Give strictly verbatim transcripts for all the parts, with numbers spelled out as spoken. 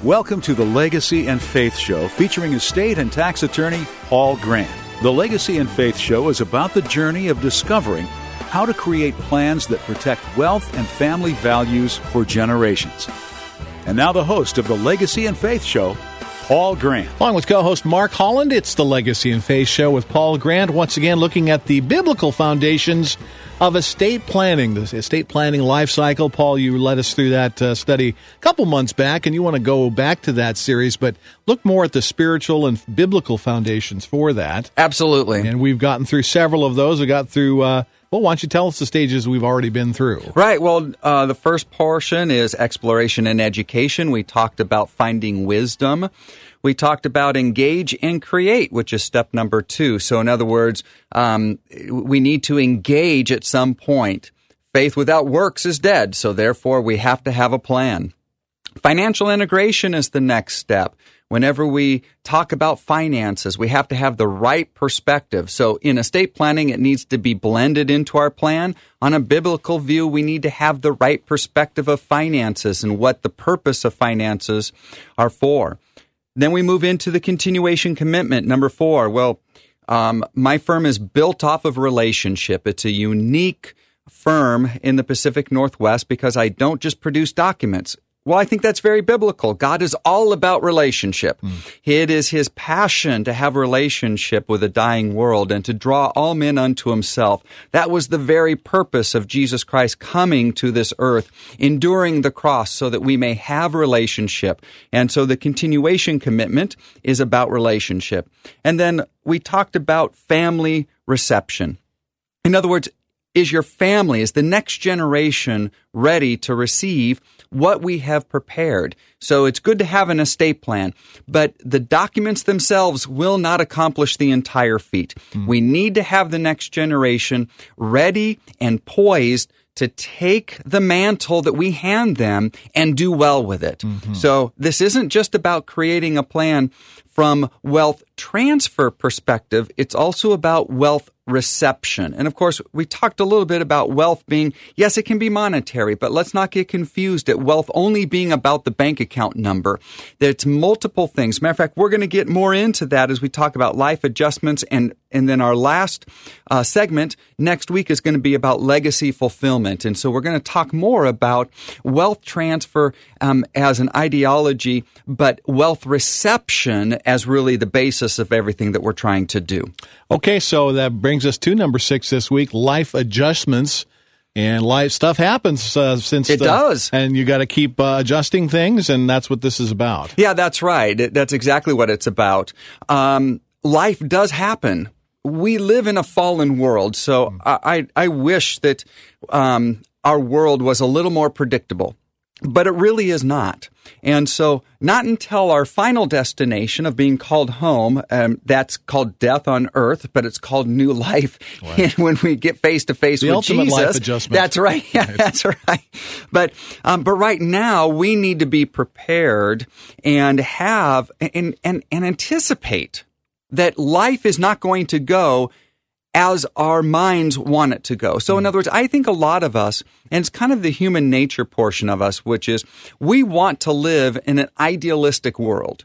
Welcome to the Legacy and Faith Show, featuring estate and tax attorney Paul Grant. The Legacy and Faith Show is about the journey of discovering how to create plans that protect wealth and family values for generations. And now the host of the Legacy and Faith Show, Paul Grant. Along with co-host Mark Holland, it's the Legacy and Faith Show with Paul Grant, once again looking at the biblical foundations of estate planning, the estate planning life cycle. Paul, you led us through that uh, study a couple months back, and you want to go back to that series, but look more at the spiritual and biblical foundations for that. Absolutely. And we've gotten through several of those. We got through... Uh, Well, why don't you tell us the stages we've already been through? Right. Well, uh, the first portion is exploration and education. We talked about finding wisdom. We talked about engage and create, which is step number two. So in other words, um, we need to engage at some point. Faith without works is dead. So therefore, we have to have a plan. Financial integration is the next step. Whenever we talk about finances, we have to have the right perspective. So in estate planning, it needs to be blended into our plan. On a biblical view, we need to have the right perspective of finances and what the purpose of finances are for. Then we move into the continuation commitment. Number four, well, um, my firm is built off of relationship. It's a unique firm in the Pacific Northwest because I don't just produce documents. Well, I think that's very biblical. God is all about relationship. Mm. It is his passion to have a relationship with a dying world and to draw all men unto himself. That was the very purpose of Jesus Christ coming to this earth, enduring the cross so that we may have relationship. And so the continuation commitment is about relationship. And then we talked about family reception. In other words, is your family, is the next generation ready to receive what we have prepared? So it's good to have an estate plan, but the documents themselves will not accomplish the entire feat. Mm. We need to have the next generation ready and poised to take the mantle that we hand them and do well with it. Mm-hmm. So this isn't just about creating a plan from wealth transfer perspective. It's also about wealth reception. And of course, we talked a little bit about wealth being, yes, it can be monetary, but let's not get confused at wealth only being about the bank account number. It's multiple things. Matter of fact, we're going to get more into that as we talk about life adjustments. And, and then our last uh, segment next week is going to be about legacy fulfillment. And so we're going to talk more about wealth transfer um, as an ideology, but wealth reception as really the basis of everything that we're trying to do. Okay, so that brings us to number six this week, life adjustments. And life stuff happens uh, since it the, does, and you got to keep uh, adjusting things, and that's what this is about. Yeah, that's right. That's exactly what it's about. Um, life does happen. We live in a fallen world, so I I wish that um, our world was a little more predictable. But it really is not. And so not until our final destination of being called home, um, that's called death on earth, but it's called new life. Right. And when we get face to face with ultimate Jesus, life adjustment. That's right. Yeah, right. That's right. But, um, but right now we need to be prepared and have and, and, and anticipate that life is not going to go as our minds want it to go. So in other words, I think a lot of us, and it's kind of the human nature portion of us, which is we want to live in an idealistic world.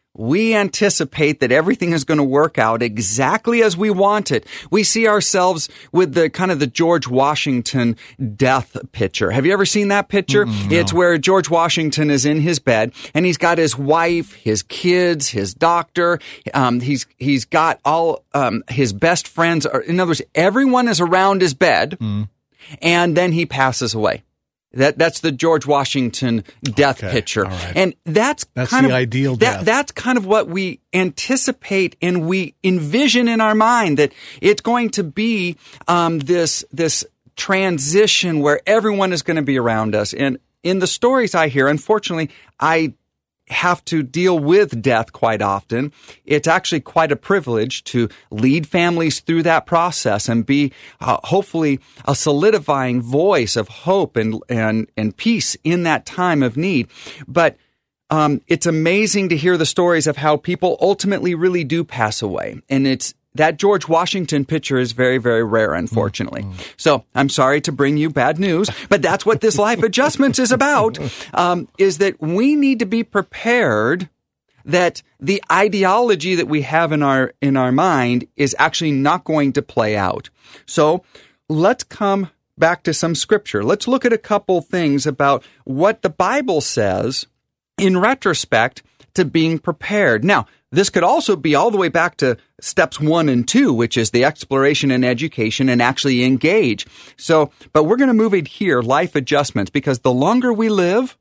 We anticipate that everything is going to work out exactly as we want it. We see ourselves with the kind of the George Washington death picture. Have you ever seen that picture? Mm, no. It's where George Washington is in his bed and he's got his wife, his kids, his doctor. Um, he's he's got all um, his best friends. In other words, everyone is around his bed, mm. and then he passes away. That that's the George Washington death okay. picture, right. and that's, that's kind the of ideal that, death. That's kind of what we anticipate and we envision in our mind, that it's going to be um, this this transition where everyone is going to be around us. And in the stories I hear, unfortunately, I have to deal with death quite often. It's actually quite a privilege to lead families through that process and be uh, hopefully a solidifying voice of hope and and and peace in that time of need. But um, it's amazing to hear the stories of how people ultimately really do pass away, and it's that George Washington picture is very, very rare, unfortunately. Mm-hmm. So I'm sorry to bring you bad news, but that's what this Life Adjustments is about, um, is that we need to be prepared that the ideology that we have in our in our mind is actually not going to play out. So let's come back to some scripture. Let's look at a couple things about what the Bible says in retrospect to being prepared. Now, this could also be all the way back to steps one and two, which is the exploration and education and actually engage. So, but we're going to move it here, life adjustments, because the longer we live,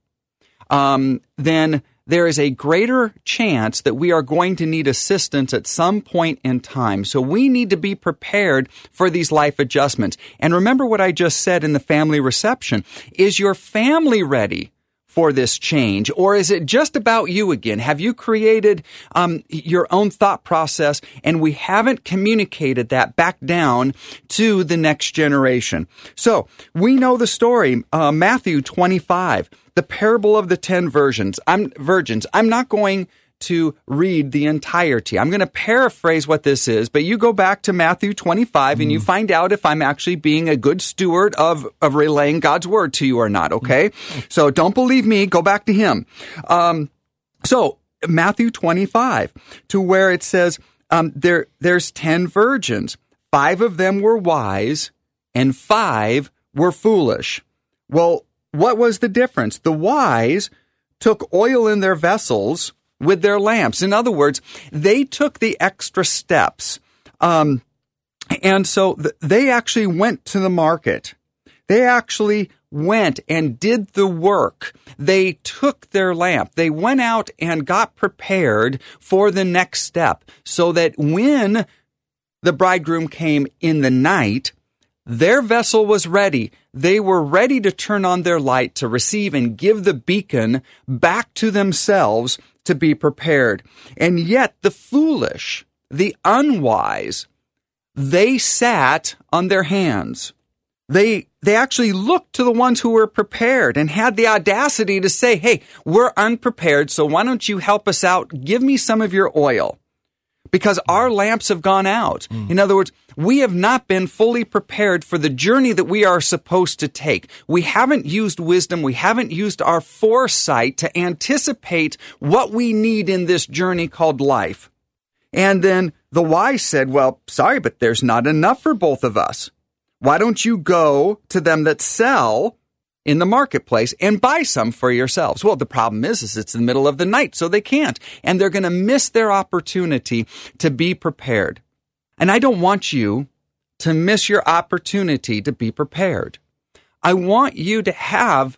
um, then there is a greater chance that we are going to need assistance at some point in time. So we need to be prepared for these life adjustments. And remember what I just said in the family reception. Is your family ready for this change? Or is it just about you again? Have you created um, your own thought process and we haven't communicated that back down to the next generation? So we know the story, uh, Matthew twenty-five, the parable of the ten virgins. I'm virgins. I'm not going to read the entirety. I'm going to paraphrase what this is, but you go back to Matthew twenty-five mm. and you find out if I'm actually being a good steward of, of relaying God's word to you or not, okay? Mm. So don't believe me, go back to him. Um, so Matthew twenty-five, to where it says um, there there's ten virgins. Five of them were wise and five were foolish. Well, what was the difference? The wise took oil in their vessels with their lamps. In other words, they took the extra steps. Um, and so th- they actually went to the market. They actually went and did the work. They took their lamp. They went out and got prepared for the next step so that when the bridegroom came in the night, their vessel was ready. They were ready to turn on their light to receive and give the beacon back to themselves to be prepared. And yet the foolish, the unwise, they sat on their hands. They they actually looked to the ones who were prepared and had the audacity to say, hey, we're unprepared, so why don't you help us out? Give me some of your oil. Because our lamps have gone out. Mm. In other words, we have not been fully prepared for the journey that we are supposed to take. We haven't used wisdom. We haven't used our foresight to anticipate what we need in this journey called life. And then the wise said, well, sorry, but there's not enough for both of us. Why don't you go to them that sell in the marketplace and buy some for yourselves? Well, the problem is, is it's the middle of the night, so they can't. And they're going to miss their opportunity to be prepared. And I don't want you to miss your opportunity to be prepared. I want you to have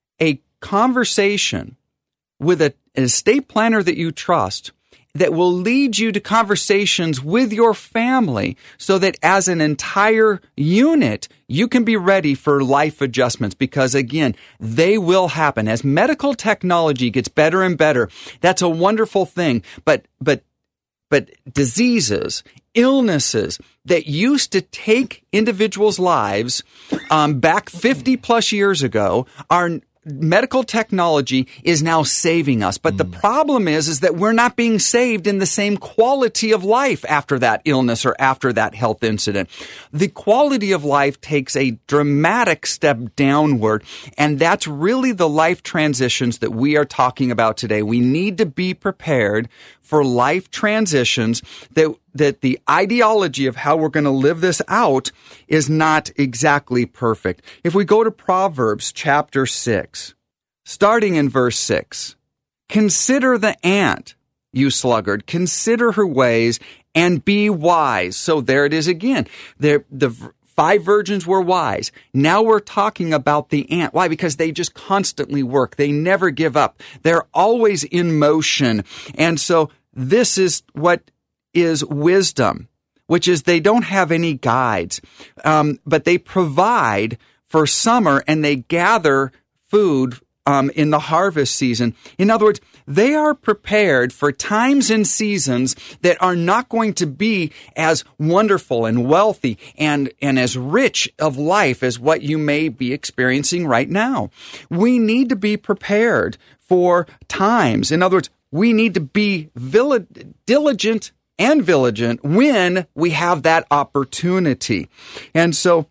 a conversation with a, an estate planner that you trust that will lead you to conversations with your family so that as an entire unit, you can be ready for life adjustments because, again, they will happen. As medical technology gets better and better, that's a wonderful thing. But, but, but diseases, illnesses that used to take individuals' lives um, back fifty plus years ago are medical technology is now saving us. But mm. the problem is, is that we're not being saved in the same quality of life after that illness or after that health incident. The quality of life takes a dramatic step downward, and that's really the life transitions that we are talking about today. We need to be prepared for life transitions that that the ideology of how we're going to live this out is not exactly perfect. If we go to Proverbs chapter six, starting in verse six, consider the ant, you sluggard, consider her ways and be wise. So there it is again. There, the five virgins were wise. Now we're talking about the ant. Why? Because they just constantly work. They never give up. They're always in motion. And so this is what is wisdom, which is they don't have any guides, um, but they provide for summer and they gather food um, in the harvest season. In other words, they are prepared for times and seasons that are not going to be as wonderful and wealthy and, and as rich of life as what you may be experiencing right now. We need to be prepared for times. In other words, we need to be diligent and vigilant when we have that opportunity. And so,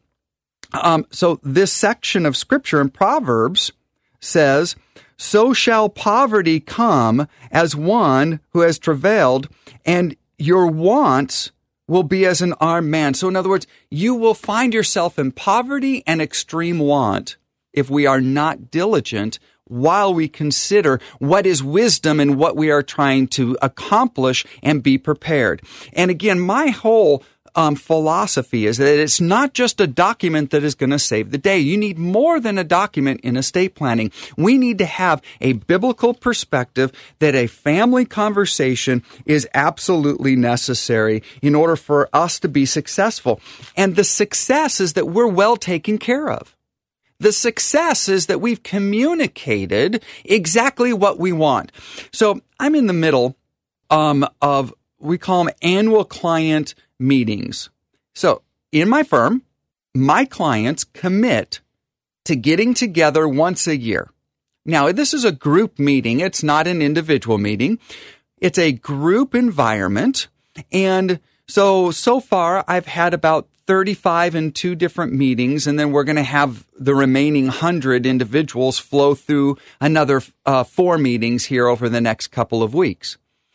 um, so this section of Scripture in Proverbs says, so shall poverty come as one who has travailed, and your wants will be as an armed man. So in other words, you will find yourself in poverty and extreme want if we are not diligent while we consider what is wisdom and what we are trying to accomplish and be prepared. And again, my whole um, philosophy is that it's not just a document that is going to save the day. You need more than a document in estate planning. We need to have a biblical perspective that a family conversation is absolutely necessary in order for us to be successful. And the success is that we're well taken care of. The success is that we've communicated exactly what we want. So I'm in the middle um, of, we call them annual client meetings. So in my firm, my clients commit to getting together once a year. Now, this is a group meeting. It's not an individual meeting. It's a group environment. And so, so far, I've had about thirty-five in two different meetings, and then we're going to have the remaining one hundred individuals flow through another uh, four meetings here over the next couple of weeks.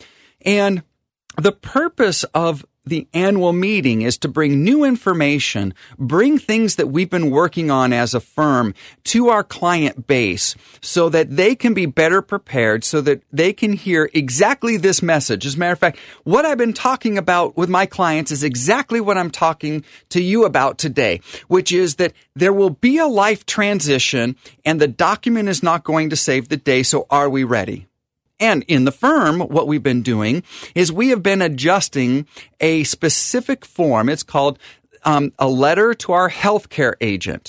And the purpose of the annual meeting is to bring new information, bring things that we've been working on as a firm to our client base so that they can be better prepared, so that they can hear exactly this message. As a matter of fact, what I've been talking about with my clients is exactly what I'm talking to you about today, which is that there will be a life transition and the document is not going to save the day. So are we ready? And in the firm, what we've been doing is we have been adjusting a specific form. It's called um, a letter to our healthcare agent.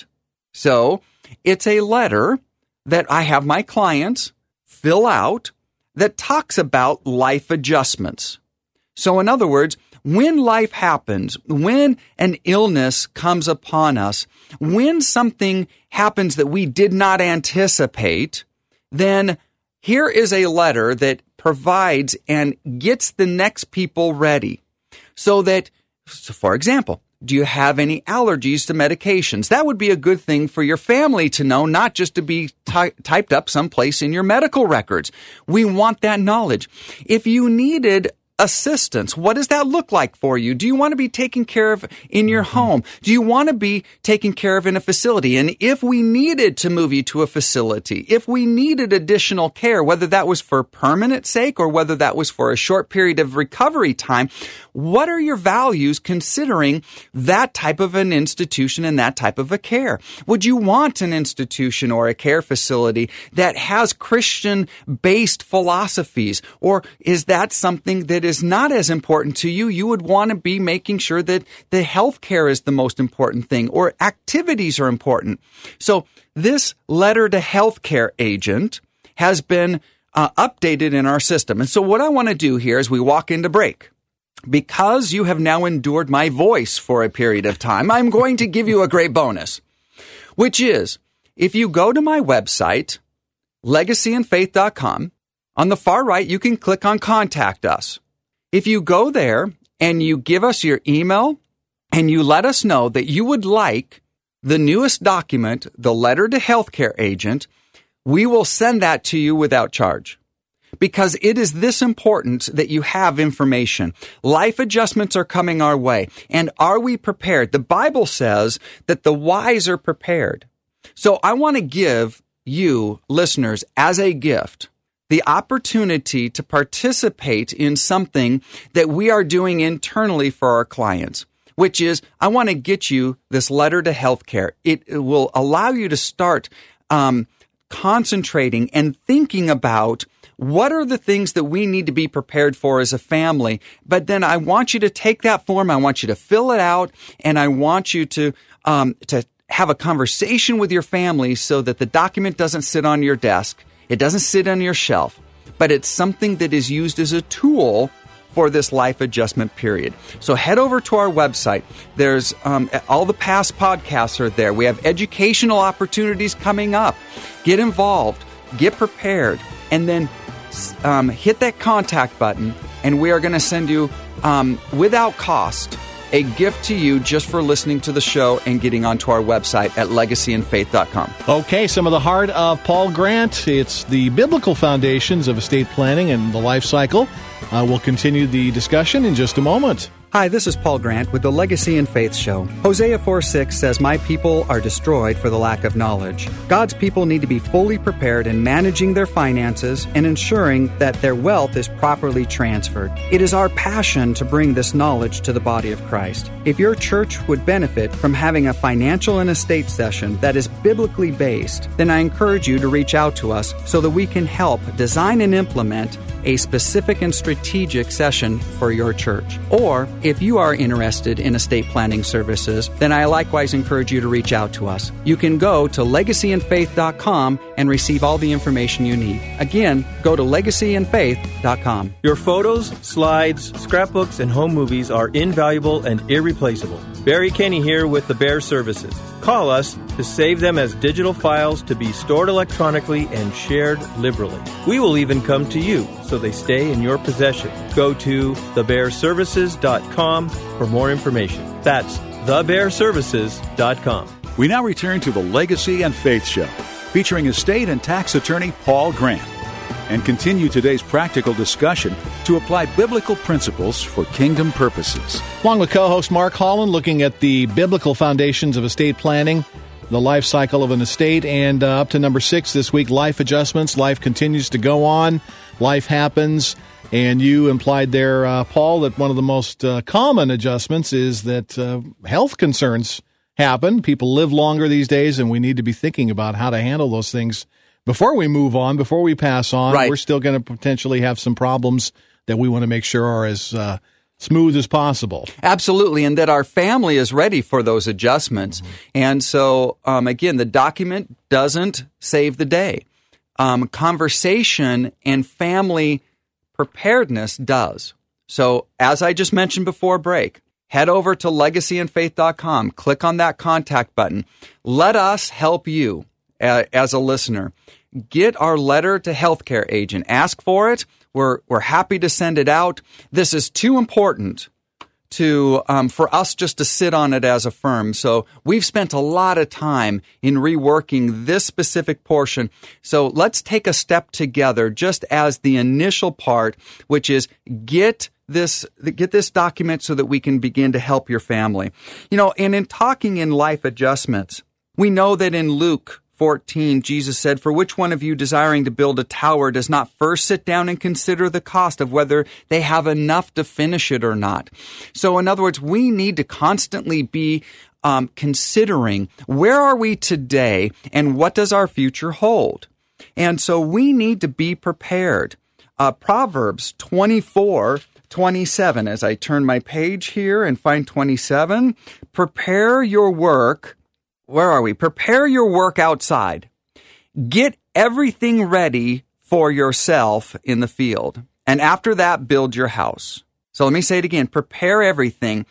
So it's a letter that I have my clients fill out that talks about life adjustments. So in other words, when life happens, when an illness comes upon us, when something happens that we did not anticipate, then here is a letter that provides and gets the next people ready so that, so for example, do you have any allergies to medications? That would be a good thing for your family to know, not just to be ty- typed up someplace in your medical records. We want that knowledge. If you needed assistance, what does that look like for you? Do you want to be taken care of in your home? Do you want to be taken care of in a facility? And if we needed to move you to a facility, if we needed additional care, whether that was for permanent sake or whether that was for a short period of recovery time, what are your values considering that type of an institution and that type of a care? Would you want an institution or a care facility that has Christian-based philosophies? Or is that something that is not as important to you? You would want to be making sure that the health care is the most important thing, or activities are important. So this letter to healthcare agent has been uh, updated in our system. And so what I want to do here as we walk into break, because you have now endured my voice for a period of time, I'm going to give you a great bonus, which is if you go to my website, legacy and faith dot com, on the far right, you can click on Contact Us. If you go there and you give us your email and you let us know that you would like the newest document, the letter to healthcare agent, we will send that to you without charge. Because it is this important that you have information. Life adjustments are coming our way. And are we prepared? The Bible says that the wise are prepared. So I want to give you, listeners, as a gift, the opportunity to participate in something that we are doing internally for our clients, which is I want to get you this letter to healthcare. It, it will allow you to start um, concentrating and thinking about what are the things that we need to be prepared for as a family. But then I want you to take that form, I want you to fill it out, and I want you to um, to have a conversation with your family so that the document doesn't sit on your desk. It doesn't sit on your shelf, but it's something that is used as a tool for this life adjustment period. So head over to our website. There's um, all the past podcasts are there. We have educational opportunities coming up. Get involved, get prepared, and then um, hit that contact button, and we are going to send you um, without cost, a gift to you just for listening to the show and getting onto our website at legacy and faith dot com. Okay, some of the heart of Paul Grant. It's the biblical foundations of estate planning and the life cycle. Uh, we'll continue the discussion in just a moment. Hi, this is Paul Grant with the Legacy and Faith Show. Hosea four six says, "My people are destroyed for the lack of knowledge." God's people need to be fully prepared in managing their finances and ensuring that their wealth is properly transferred. It is our passion to bring this knowledge to the body of Christ. If your church would benefit from having a financial and estate session that is biblically based, then I encourage you to reach out to us so that we can help design and implement a specific and strategic session for your church. Or, if you are interested in estate planning services, then I likewise encourage you to reach out to us. You can go to legacy and faith dot com and receive all the information you need. Again, go to legacy and faith dot com. Your photos, slides, scrapbooks, and home movies are invaluable and irreplaceable. Barry Kenny here with the Bear Services. Call us to save them as digital files to be stored electronically and shared liberally. We will even come to you so they stay in your possession. Go to the bear services dot com for more information. That's the bear services dot com. We now return to the Legacy and Faith Show, featuring estate and tax attorney Paul Grant, and continue today's practical discussion to apply biblical principles for kingdom purposes. Along with co-host Mark Holland, looking at the biblical foundations of estate planning, the life cycle of an estate, and uh, up to number six this week, life adjustments. Life continues to go on. Life happens. And you implied there, uh, Paul, that one of the most uh, common adjustments is that uh, health concerns happen. People live longer these days, and we need to be thinking about how to handle those things before we move on, before we pass on. Right. We're still going to potentially have some problems that we want to make sure are as uh, smooth as possible. Absolutely, and that our family is ready for those adjustments. Mm-hmm. And so, um, again, the document doesn't save the day. Um, conversation and family preparedness does. So, as I just mentioned before break, head over to legacy and faith dot com, click on that contact button. Let us help you uh, as a listener. Get our letter to healthcare agent. Ask for it. We're we're happy to send it out. This is too important to um, for us just to sit on it as a firm. So we've spent a lot of time in reworking this specific portion. So let's take a step together, just as the initial part, which is get this get this document so that we can begin to help your family. You know, and in talking in life adjustments, we know that in Luke fourteen, Jesus said, "For which one of you desiring to build a tower does not first sit down and consider the cost of whether they have enough to finish it or not?" So in other words, we need to constantly be um, considering where are we today and what does our future hold? And so we need to be prepared. Uh, Proverbs twenty-four twenty-seven, as I turn my page here and find twenty-seven, prepare your work. Where are we? Prepare your work outside. Get everything ready for yourself in the field. And after that, build your house. So let me say it again. Prepare everything.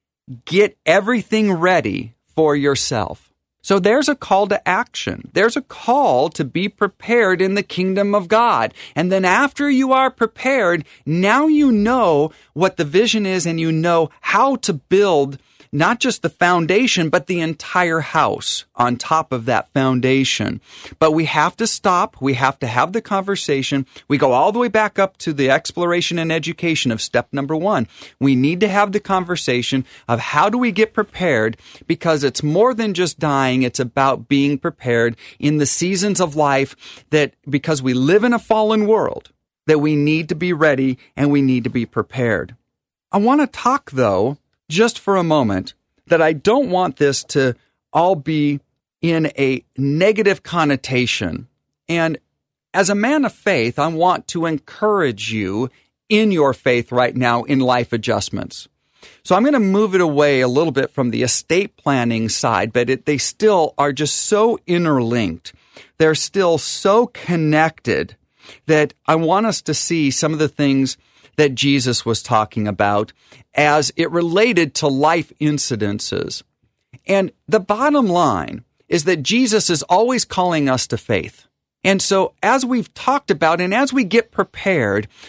Get everything ready for yourself. So there's a call to action. There's a call to be prepared in the kingdom of God. And then after you are prepared, now you know what the vision is and you know how to build not just the foundation, but the entire house on top of that foundation. But we have to stop. We have to have the conversation. We go all the way back up to the exploration and education of step number one. We need to have the conversation of how do we get prepared, because it's more than just dying. It's about being prepared in the seasons of life, that because we live in a fallen world, that we need to be ready and we need to be prepared. I want to talk, though, just for a moment, that I don't want this to all be in a negative connotation. And as a man of faith, I want to encourage you in your faith right now in life adjustments. So I'm going to move it away a little bit from the estate planning side, but it, they still are just so interlinked. They're still so connected that I want us to see some of the things that Jesus was talking about as it related to life incidences. And the bottom line is that Jesus is always calling us to faith. And so as we've talked about and as we get prepared,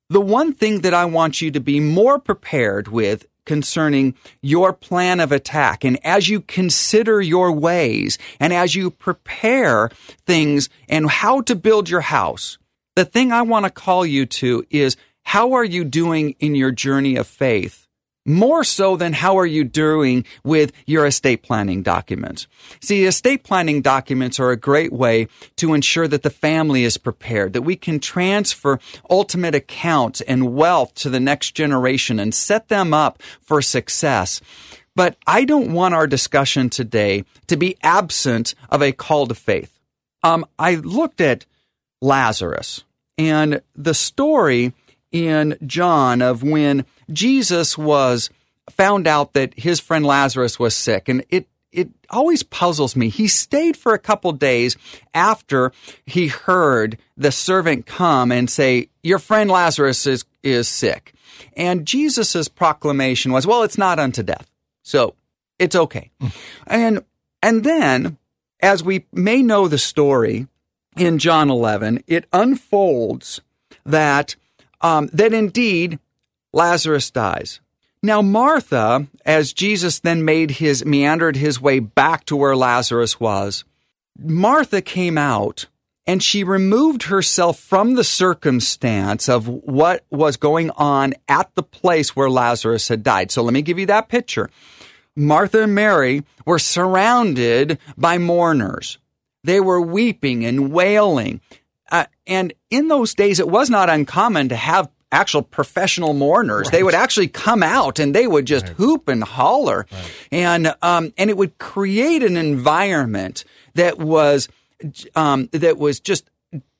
the one thing that I want you to be more prepared with concerning your plan of attack, and as you consider your ways, and as you prepare things and how to build your house, the thing I want to call you to is, how are you doing in your journey of faith? More so than how are you doing with your estate planning documents. See, estate planning documents are a great way to ensure that the family is prepared, that we can transfer ultimate accounts and wealth to the next generation and set them up for success. But I don't want our discussion today to be absent of a call to faith. Um, I looked at Lazarus and the story in John of when Jesus was found out that his friend Lazarus was sick. And it, it always puzzles me. He stayed for a couple days after he heard the servant come and say, your friend Lazarus is, is sick. And Jesus' proclamation was, well, it's not unto death, so it's okay. and, and then, as we may know the story in John eleven, it unfolds that Um, that indeed Lazarus dies. Now Martha, as Jesus then made his, meandered his way back to where Lazarus was, Martha came out and she removed herself from the circumstance of what was going on at the place where Lazarus had died. So let me give you that picture. Martha and Mary were surrounded by mourners. They were weeping and wailing. Uh, and in those days, it was not uncommon to have actual professional mourners. Right. They would actually come out and they would just right. hoop and holler. Right. And um, and it would create an environment that was um, that was just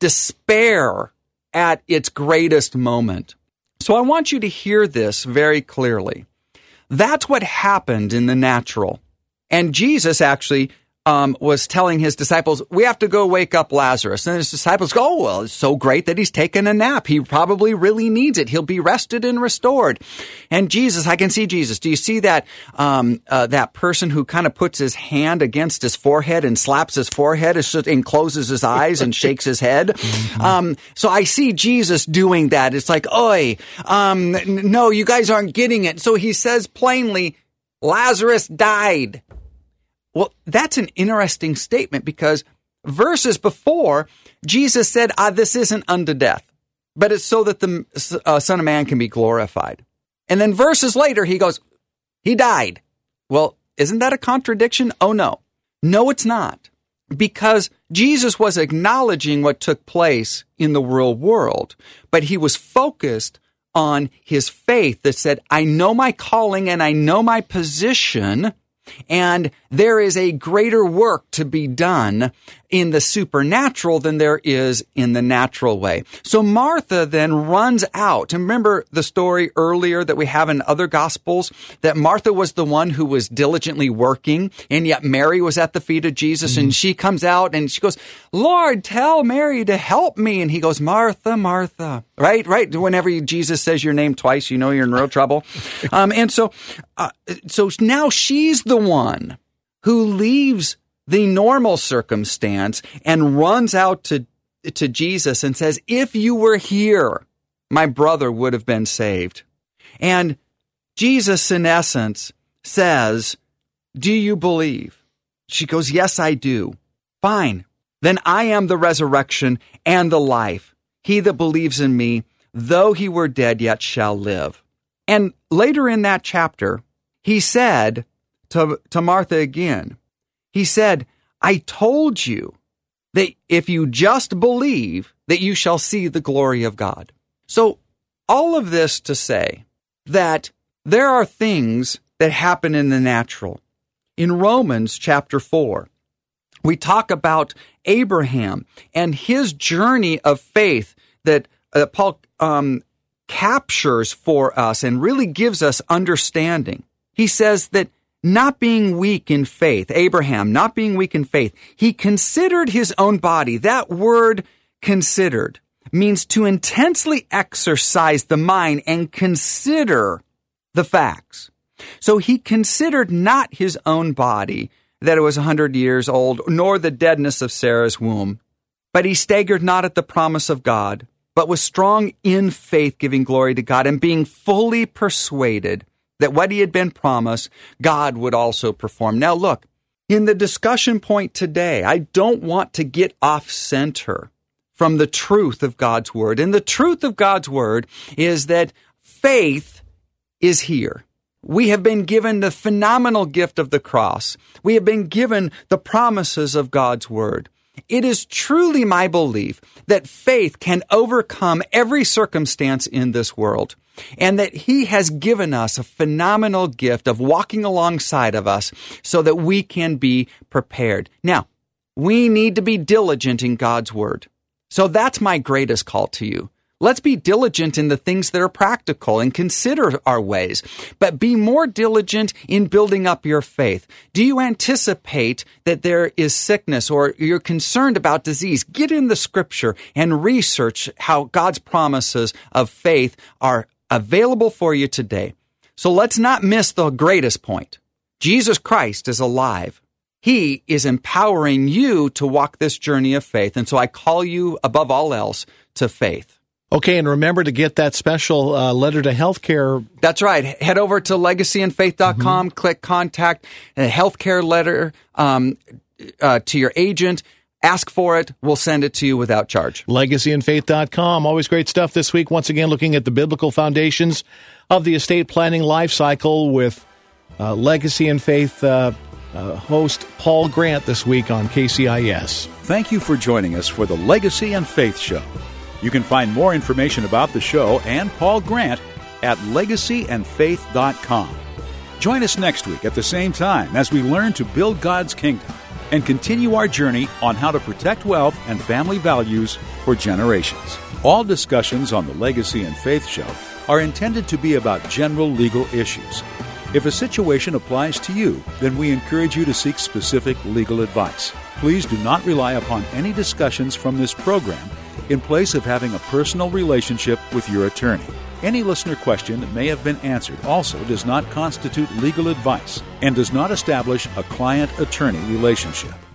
despair at its greatest moment. So I want you to hear this very clearly. That's what happened in the natural. And Jesus actually Um, was telling his disciples, we have to go wake up Lazarus. And his disciples go, oh, well, it's so great that he's taken a nap. He probably really needs it. He'll be rested and restored. And Jesus, I can see Jesus. Do you see that um, uh, that person who kind of puts his hand against his forehead and slaps his forehead and closes his eyes and shakes his head? Mm-hmm. Um, so I see Jesus doing that. It's like, oi, um, no, you guys aren't getting it. So he says plainly, Lazarus died. Well, that's an interesting statement because verses before, Jesus said, ah, this isn't unto death, but it's so that the uh, Son of Man can be glorified. And then verses later, he goes, he died. Well, isn't that a contradiction? Oh, no. No, it's not. Because Jesus was acknowledging what took place in the real world, but he was focused on his faith that said, I know my calling and I know my position, and there is a greater work to be done in the supernatural than there is in the natural way. So Martha then runs out. And remember the story earlier that we have in other Gospels, that Martha was the one who was diligently working, and yet Mary was at the feet of Jesus, mm-hmm. and she comes out and she goes, Lord, tell Mary to help me. And he goes, Martha, Martha. Right? Right? Whenever Jesus says your name twice, you know you're in real trouble. um, and so, uh, so now she's the one who leaves the normal circumstance and runs out to, to Jesus and says, if you were here, my brother would have been saved. And Jesus, in essence, says, do you believe? She goes, yes, I do. Fine. Then I am the resurrection and the life. He that believes in me, though he were dead, yet shall live. And later in that chapter, he said to, to Martha again, he said, I told you that if you just believe, that you shall see the glory of God. So all of this to say that there are things that happen in the natural. In Romans chapter four, we talk about Abraham and his journey of faith that uh, Paul um, captures for us and really gives us understanding. He says that not being weak in faith, Abraham, not being weak in faith, he considered his own body. That word considered means to intensely exercise the mind and consider the facts. So he considered not his own body, that it was a hundred years old, nor the deadness of Sarah's womb. But he staggered not at the promise of God, but was strong in faith, giving glory to God and being fully persuaded that what he had been promised, God would also perform. Now look, in the discussion point today, I don't want to get off center from the truth of God's Word. And the truth of God's Word is that faith is here. We have been given the phenomenal gift of the cross. We have been given the promises of God's Word. It is truly my belief that faith can overcome every circumstance in this world, and that he has given us a phenomenal gift of walking alongside of us so that we can be prepared. Now, we need to be diligent in God's Word. So that's my greatest call to you. Let's be diligent in the things that are practical and consider our ways, but be more diligent in building up your faith. Do you anticipate that there is sickness or you're concerned about disease? Get in the Scripture and research how God's promises of faith are available for you today. So let's not miss the greatest point. Jesus Christ is alive. He is empowering you to walk this journey of faith. And so I call you above all else to faith. Okay, and remember to get that special uh, letter to healthcare. That's right. Head over to legacy and faith dot com, mm-hmm. click contact, a healthcare letter um, uh, to your agent. Ask for it. We'll send it to you without charge. legacy and faith dot com. Always great stuff this week. Once again, looking at the biblical foundations of the estate planning life cycle with uh, Legacy and Faith uh, uh, host Paul Grant this week on K C I S. Thank you for joining us for the Legacy and Faith Show. You can find more information about the show and Paul Grant at legacy and faith dot com. Join us next week at the same time as we learn to build God's kingdom and continue our journey on how to protect wealth and family values for generations. All discussions on the Legacy and Faith Show are intended to be about general legal issues. If a situation applies to you, then we encourage you to seek specific legal advice. Please do not rely upon any discussions from this program in place of having a personal relationship with your attorney. Any listener question that may have been answered also does not constitute legal advice and does not establish a client-attorney relationship.